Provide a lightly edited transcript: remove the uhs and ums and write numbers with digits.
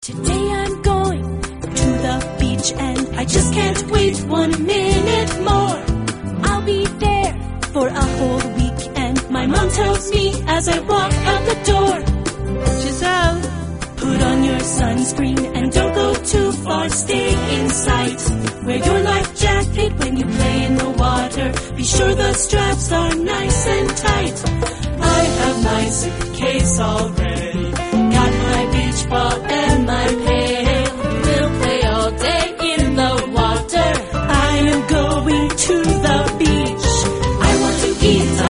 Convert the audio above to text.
Today I'm going to the beach and I just can't wait 1 minute more. I'll be there for a whole week and my mom tells me as I walk out the door, Giselle, put on your sunscreen and don't go too far, stay in sight. Wear your life jacket when you play in the water, be sure the straps are nice and tight. I have my suitcase all ready.